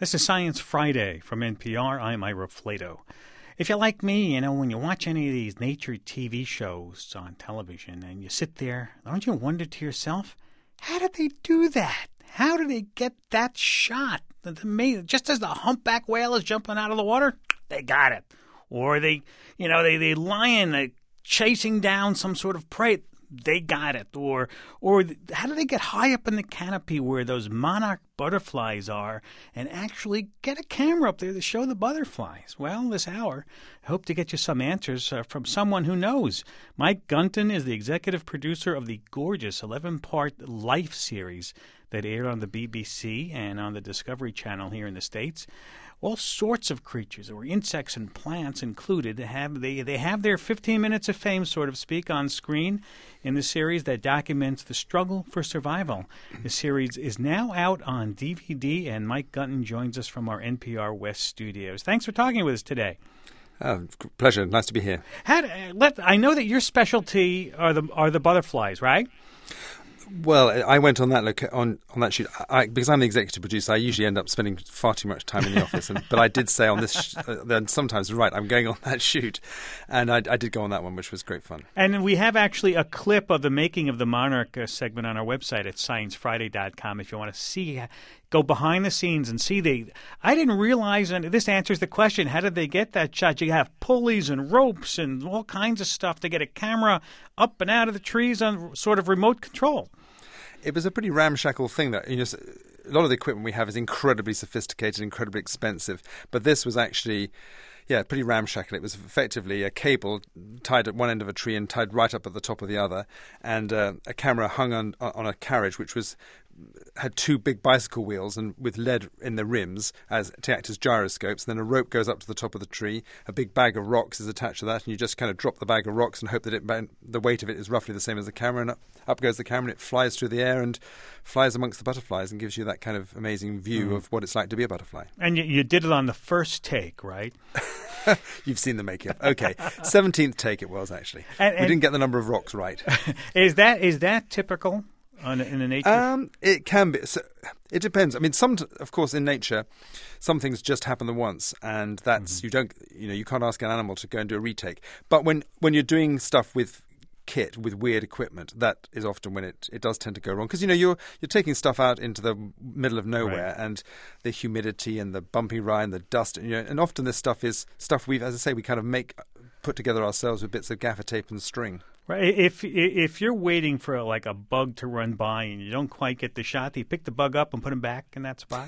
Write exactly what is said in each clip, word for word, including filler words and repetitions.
This is Science Friday from N P R. I'm Ira Flato. If you're like me, you know, when you watch any of these nature T V shows on television and you sit there, don't you wonder to yourself, how did they do that? How did they get that shot? Just as the humpback whale is jumping out of the water, they got it. Or they, you know, they, they lion uh, chasing down some sort of prey. They got it. Or or how do they get high up in the canopy where those monarch butterflies are and actually get a camera up there to show the butterflies? Well, this hour, I hope to get you some answers uh, from someone who knows. Mike Gunton is the executive producer of the gorgeous eleven-part Life series that aired on the B B C and on the Discovery Channel here in the States. All sorts of creatures, or insects and plants included, have they, they have their fifteen minutes of fame, so to speak, on screen in the series that documents the struggle for survival. The series is now out on D V D, and Mike Gunton joins us from our N P R West studios. Thanks for talking with us today. Oh, pleasure. Nice to be here. How, let, I know that your specialty are the are the butterflies, right? Well, I went on that look on, on that shoot I, because I'm the executive producer. I usually end up spending far too much time in the office, and, but I did say on this, sh- uh, then sometimes right, I'm going on that shoot, and I, I did go on that one, which was great fun. And we have actually a clip of the making of the Monarch uh, segment on our website at science friday dot com if you want to see, go behind the scenes and see the. I didn't realize, and this answers the question: how did they get that shot? You have pulleys and ropes and all kinds of stuff to get a camera up and out of the trees on sort of remote control. It was a pretty ramshackle thing. That you know, a lot of the equipment we have is incredibly sophisticated, incredibly expensive. But this was actually, yeah, pretty ramshackle. It was effectively a cable tied at one end of a tree and tied right up at the top of the other, and uh, a camera hung on on a carriage which was had two big bicycle wheels and with lead in the rims as to act as gyroscopes. And then a rope goes up to the top of the tree. A big bag of rocks is attached to that, and you just kind of drop the bag of rocks and hope that it the weight of it is roughly the same as the camera. And up, up goes the camera, and it flies through the air and flies amongst the butterflies and gives you that kind of amazing view mm. of what it's like to be a butterfly. And you, you did it on the first take, right? You've seen the making of. Okay, seventeenth take it was actually. And, and we didn't get the number of rocks right. Is that is that typical? On, in the nature? Um, it can be. So, it depends. I mean, some, of course, in nature, some things just happen at once, and that's mm-hmm. you don't, you know, you can't ask an animal to go and do a retake. But when when you're doing stuff with kit, with weird equipment, that is often when it, it does tend to go wrong, because you know you're you're taking stuff out into the middle of nowhere, right. And the humidity and the bumpy ride and the dust, and, you know, and often this stuff is stuff we've, as I say, we kind of make put together ourselves with bits of gaffer tape and string. Right. If if you're waiting for like a bug to run by and you don't quite get the shot, do you pick the bug up and put him back in that spot?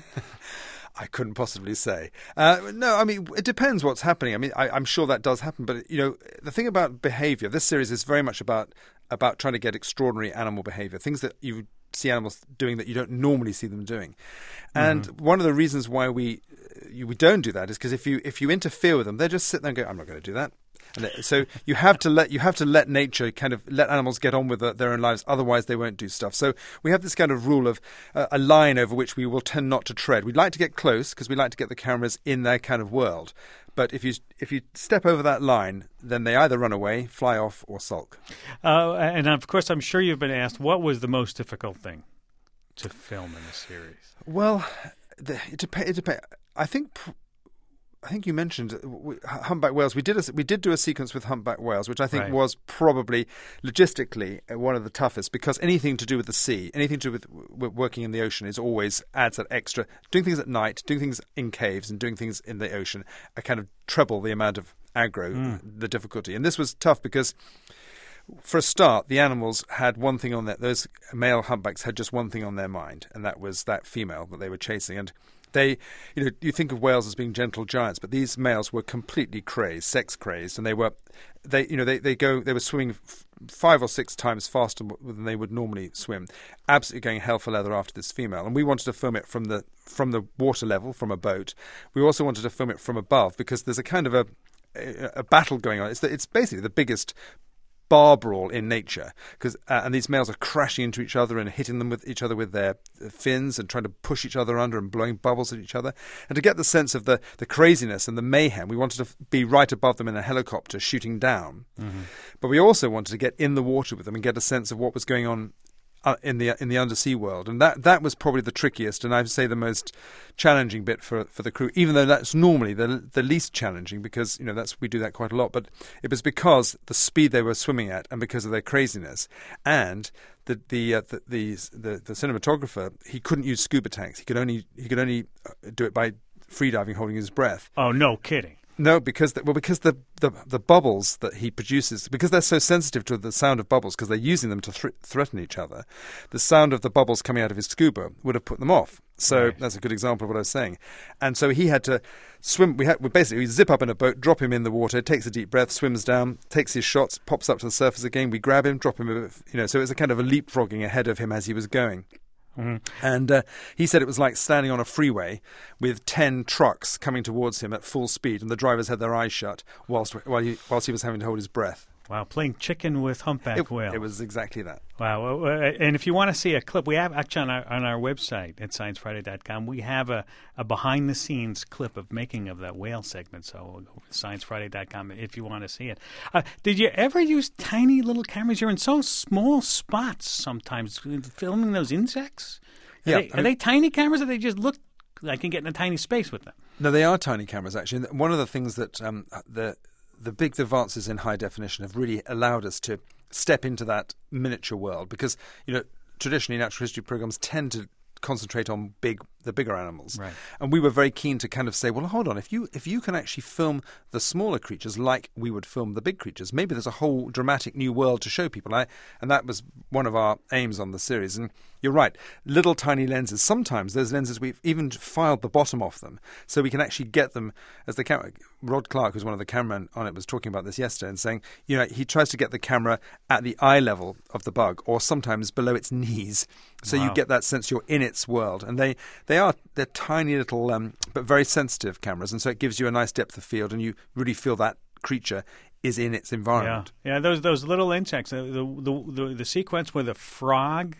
I couldn't possibly say. Uh, no, I mean, it depends what's happening. I mean, I, I'm sure that does happen. But, you know, the thing about behavior, this series is very much about about trying to get extraordinary animal behavior, things that you see animals doing that you don't normally see them doing. And mm-hmm. one of the reasons why we you, we don't do that is because if you if you interfere with them, they just sit there and go, I'm not going to do that. And so you have to let you have to let nature kind of let animals get on with the, their own lives. Otherwise, they won't do stuff. So we have this kind of rule of uh, a line over which we will tend not to tread. We'd like to get close because we like to get the cameras in their kind of world. But if you if you step over that line, then they either run away, fly off, or sulk. Uh, and of course, I'm sure you've been asked, what was the most difficult thing to film in the series? Well, the, it depends. It dep- I think. Pr- I think you mentioned humpback whales. We did a, we did do a sequence with humpback whales, which I think right. was probably logistically one of the toughest, because anything to do with the sea, anything to do with, with working in the ocean, is always adds that extra. Doing things at night, doing things in caves, and doing things in the ocean, a kind of treble the amount of aggro, mm. the difficulty. And this was tough because, for a start, the animals had one thing on their. Those male humpbacks had just one thing on their mind, and that was that female that they were chasing. And they, you know, you think of whales as being gentle giants, but these males were completely crazed, sex crazed, and they were, they, you know, they, they go, they were swimming f- five or six times faster than they would normally swim, absolutely going hell for leather after this female. And we wanted to film it from the from the water level, from a boat. We also wanted to film it from above because there's a kind of a a, a battle going on. It's the, it's basically the biggest bar brawl in nature, because uh, and these males are crashing into each other and hitting them with each other with their fins and trying to push each other under and blowing bubbles at each other. And to get the sense of the, the craziness and the mayhem, we wanted to f- be right above them in a helicopter shooting down. Mm-hmm. But we also wanted to get in the water with them and get a sense of what was going on uh, in the in the undersea world, and that that was probably the trickiest, and I'd say the most challenging bit for for the crew. Even though that's normally the the least challenging, because you know that's we do that quite a lot, but it was because the speed they were swimming at, and because of their craziness, and the the uh, the, the the the cinematographer, he couldn't use scuba tanks. He could only he could only do it by freediving, holding his breath. Oh, no kidding. No, because the, well, because the, the the bubbles that he produces, because they're so sensitive to the sound of bubbles, because they're using them to th- threaten each other, the sound of the bubbles coming out of his scuba would have put them off. So right. That's a good example of what I was saying. And so he had to swim. We had we basically we zip up in a boat, drop him in the water, takes a deep breath, swims down, takes his shots, pops up to the surface again. We grab him, drop him, a bit, you know. So it was a kind of a leapfrogging ahead of him as he was going. Mm-hmm. And uh, he said it was like standing on a freeway with ten trucks coming towards him at full speed, and the drivers had their eyes shut whilst while he, whilst he was having to hold his breath. Wow, playing chicken with humpback it, whale. It was exactly that. Wow. And if you want to see a clip, we have actually on our, on our website at science friday dot com, we have a, a behind-the-scenes clip of making of that whale segment. So we'll go to science friday dot com if you want to see it. Uh, did you ever use tiny little cameras? You're in so small spots sometimes, filming those insects. Are, yeah, they, are mean, they tiny cameras, or they just look like I can get in a tiny space with them? No, they are tiny cameras, actually. And one of the things that um, the the big advances in high definition have really allowed us to step into that miniature world, because, you know, traditionally natural history programs tend to concentrate on big the bigger animals, right. And we were very keen to kind of say, well, hold on, if you if you can actually film the smaller creatures like we would film the big creatures, maybe there's a whole dramatic new world to show people. I, and that was one of our aims on the series. And you're right, little tiny lenses. Sometimes those lenses, we've even filed the bottom off them, so we can actually get them as the camera. Rod Clark, who's one of the cameramen on it, was talking about this yesterday and saying, you know, he tries to get the camera at the eye level of the bug, or sometimes below its knees, so wow. you get that sense you're in its world. And they, they are they're tiny little um, but very sensitive cameras, and so it gives you a nice depth of field, and you really feel that creature is in its environment. Yeah, yeah. Those those little insects. The the the, the sequence where the frog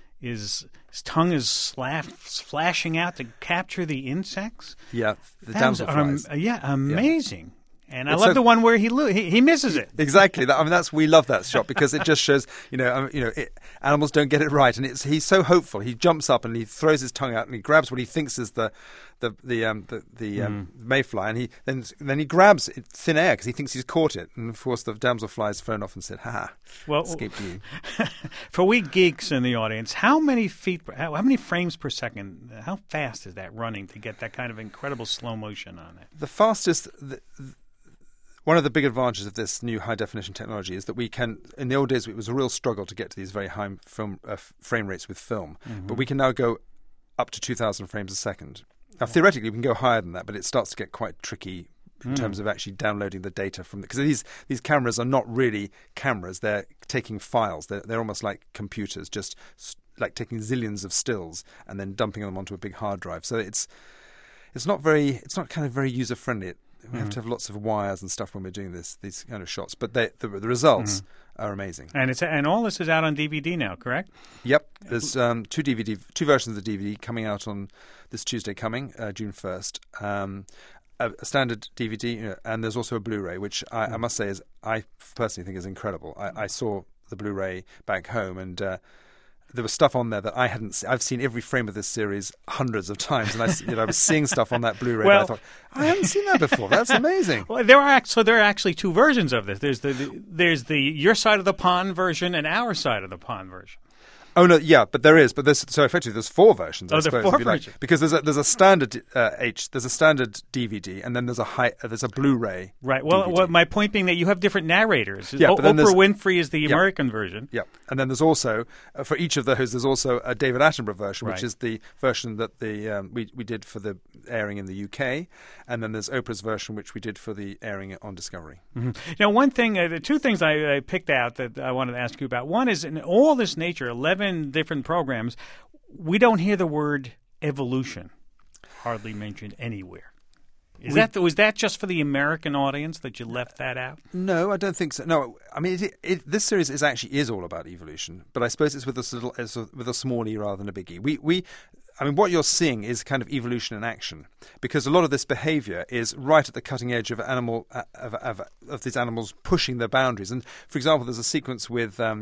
is his tongue is slaf- flashing out to capture the insects. Yeah, the damselflies. Um, yeah, amazing. Yeah. And I it's love so, the one where he, lo- he he misses it. Exactly. That, I mean, that's we love that shot because it just shows, you know, um, you know, it, animals don't get it right, and it's he's so hopeful. He jumps up and he throws his tongue out and he grabs what he thinks is the the the um, the, the um, mm. mayfly, and he then then he grabs it, thin air because he thinks he's caught it, and of course the damselfly's thrown off and said, "Ha ha, well, escaped you." For we geeks in the audience, how many feet, how, how many frames per second? How fast is that running to get that kind of incredible slow motion on it? The fastest. The, the, One of the big advantages of this new high-definition technology is that we can, in the old days, it was a real struggle to get to these very high film, uh, frame rates with film. Mm-hmm. But we can now go up to two thousand frames a second. Now, theoretically, we can go higher than that, but it starts to get quite tricky in mm. terms of actually downloading the data from the, because these, these cameras are not really cameras. They're taking files. They're, they're almost like computers, just like taking zillions of stills and then dumping them onto a big hard drive. So it's it's not very, it's not kind of very user-friendly. It, We have mm. to have lots of wires and stuff when we're doing this, these kind of shots. But they, the, the results mm. are amazing. And it's and all this is out on D V D now, correct? Yep. There's um, two D V D, two versions of the D V D coming out on this Tuesday coming, uh, June first. Um, a, a standard D V D, you know, and there's also a Blu-ray, which I, mm. I must say is I personally think is incredible. I, I saw the Blu-ray back home, and uh, there was stuff on there that I hadn't seen. I've seen every frame of this series hundreds of times, and I, you know, I was seeing stuff on that Blu-ray well, that I thought, I haven't seen that before. That's amazing. Well, there are so there are actually two versions of this. There's the, the there's the your side of the pond version and our side of the pond version. Oh no, yeah, but there is, but there's so effectively there's four versions. Oh, I suppose, there are four if you like, versions because there's a there's a standard uh, H, there's a standard D V D, and then there's a high, uh, there's a Blu-ray. Right. Well, well, my point being that you have different narrators. Yeah, o- but then Oprah Winfrey is the yeah, American version. Yeah, and then there's also uh, for each of those there's also a David Attenborough version, right. which is the version that the um, we we did for the airing in the U K, and then there's Oprah's version, which we did for the airing on Discovery. Mm-hmm. Now, one thing, uh, the two things I, I picked out that I wanted to ask you about. One is in all this nature, eleven different programs. Programs, we don't hear the word evolution hardly mentioned anywhere. Is we, that was that just for the American audience that you left that out? No, I don't think so. No, I mean it, it, this series is actually is all about evolution, but I suppose it's with a little it's with a small e rather than a big e. We we. I mean, what you're seeing is kind of evolution in action, because a lot of this behaviour is right at the cutting edge of animal of, of, of these animals pushing their boundaries. And for example, there's a sequence with. Um,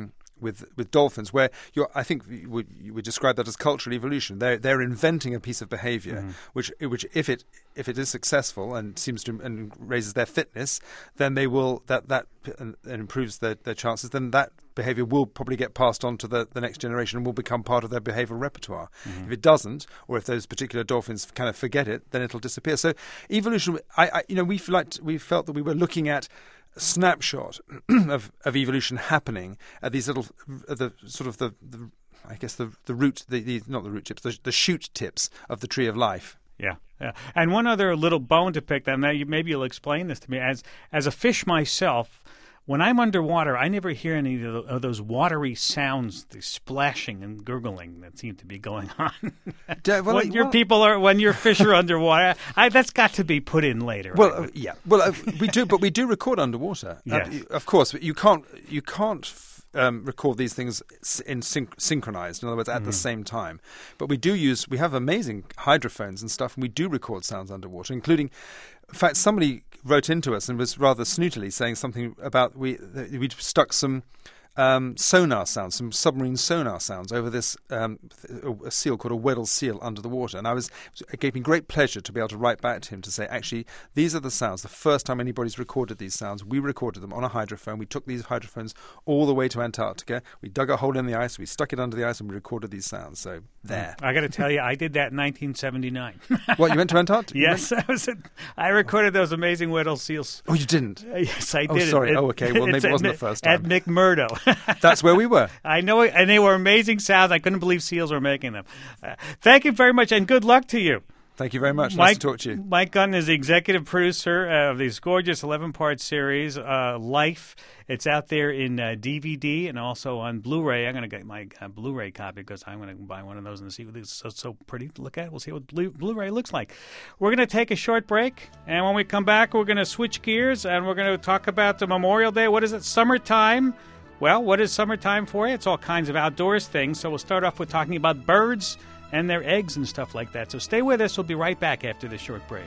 with with dolphins, where you're, I think you would, you would describe that as cultural evolution. They're they're inventing a piece of behaviour, mm-hmm. which which if it if it is successful and seems to and raises their fitness, then they will that that and, and improves their, their chances. Then that behaviour will probably get passed on to the, the next generation and will become part of their behavioural repertoire. Mm-hmm. If it doesn't, or if those particular dolphins kind of forget it, then it'll disappear. So evolution, I, I you know, we feel like we felt that we were looking at a snapshot of, of evolution happening at these little, uh, the sort of the, the I guess the the root, the, the not the root tips, the, the shoot tips of the tree of life. Yeah, yeah. And one other little bone to pick, that maybe you'll explain this to me. As as a fish myself, when I'm underwater, I never hear any of those watery sounds, the splashing and gurgling that seem to be going on. well, when your well, people are, when your fish are underwater, I, that's got to be put in later. Well, uh, yeah. Well, uh, we do, but we do record underwater. Yes. Uh, of course, but you can't. You can't. Um, record these things in synch- synchronized, in other words, at mm. the same time. But we do use, we have amazing hydrophones and stuff, and we do record sounds underwater, including, in fact, somebody wrote into us and was rather snootily saying something about, we we'd stuck some um, sonar sounds, some submarine sonar sounds over this um, a seal called a Weddell seal under the water. And I was, it gave me great pleasure to be able to write back to him to say, actually, these are the sounds. The first time anybody's recorded these sounds, we recorded them on a hydrophone. We took these hydrophones all the way to Antarctica. We dug a hole in the ice, we stuck it under the ice, and we recorded these sounds. So there. I got to tell you, I did that in nineteen seventy-nine. What, you went to Antarctica? Yes, I was. At, I recorded those amazing Weddell seals. Oh, you didn't? Uh, yes, I oh, did. Sorry. It, oh, okay. Well, maybe it wasn't at, the first time. At McMurdo. That's where we were. I know it, and they were amazing sounds. I couldn't believe seals were making them. Uh, thank you very much, and good luck to you. Thank you very much. Mike, nice to talk to you. Mike Gunn is the executive producer of this gorgeous eleven-part series, uh, Life. It's out there in uh, D V D and also on Blu-ray. I'm going to get my uh, Blu-ray copy because I'm going to buy one of those and see what it's so, so pretty to look at. We'll see what Blu- Blu-ray looks like. We're going to take a short break, and when we come back, we're going to switch gears, and we're going to talk about the Memorial Day. What is it? Summertime. Well, what is summertime for you? It's all kinds of outdoors things. So we'll start off with talking about birds and their eggs and stuff like that. So stay with us. We'll be right back after this short break.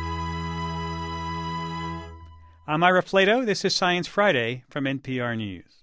I'm Ira Flato. This is Science Friday from N P R News.